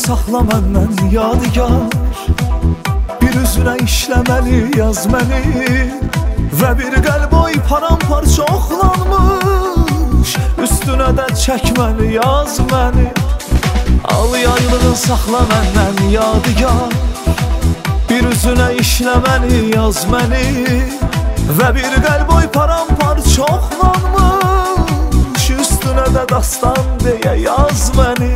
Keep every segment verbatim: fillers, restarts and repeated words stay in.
saxla məndən yadigar. Bir üzünə işləməli yaz məni və bir qəlb oy paramparça oxlanmış, üstünə də çəkməli yaz məni. Al yaylığın saxla məndən yadigar. Bir üzünə işləməli yaz məni və bir qəlb oy paramparça oxlanmış, üstünə də dastan deyə yaz məni.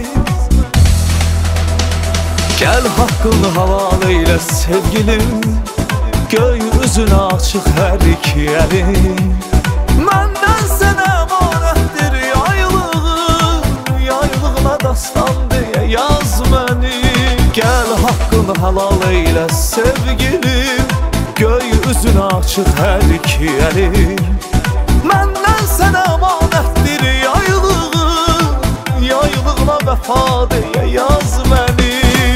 Gəl haqqını halal eylə sevgilim, göy üzünə açıq hər iki əlim. Məndən sənə əmanətdir yaylığım, yaylığına dastan deyə yaz məni. Gəl haqqını halal eylə sevgilim, göy üzünə açıq hər iki əlim. Məndən sənə əmanətdir yaylığım, yaylığına vəfa deyə yaz məni.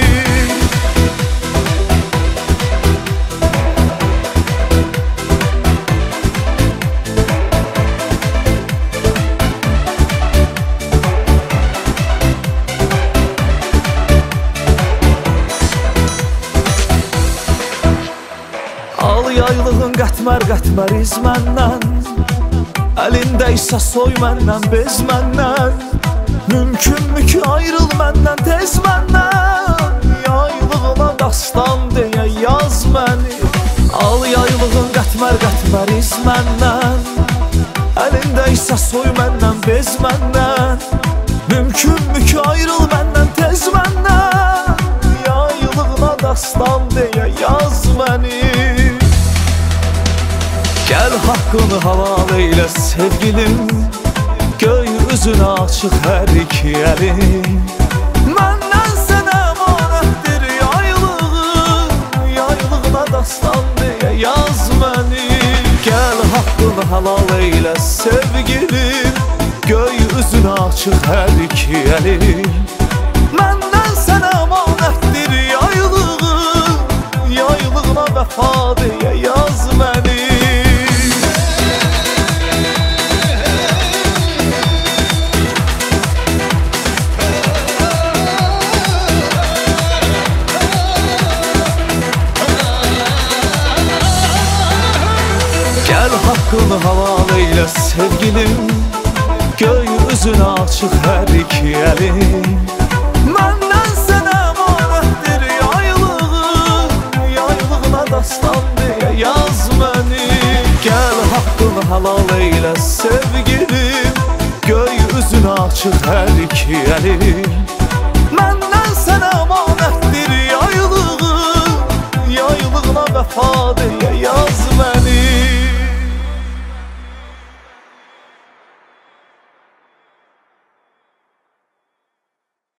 Al yaylığın qətmər qətmər iz məndən, əlində isə soy məndən bez məndən. Mümkünmü ki ayrıl məndən tez məndən, yaylığına dastan deyə yaz məni. Al yaylığın qətmər qətmər iz məndən, əlində isə soy məndən bez məndən. Mümkünmü ki ayrıl məndən tez məndən, yaylığına dastan deyə yaz məni. Gəl haqqını halal eylə sevgilim, göy üzünə açıq hər iki əlim. Məndən sənə əmanətdir yaylığım, yaylığına dastan deyə yaz məni. Gəl haqqını halal eylə sevgilim, göy üzünə açıq hər iki əlim. Məndən sənə əmanətdir yaylığım, yaylığına vəfa deyə yaz məni. Gəl haqqını halal eylə sevgilim, göy üzünə açıq hər iki əlim. Məndən sənə əmanətdir yaylığım, yaylığına dastan deyə yaz məni. Gəl haqqını halal eylə sevgilim, göy üzünə açıq hər iki əlim.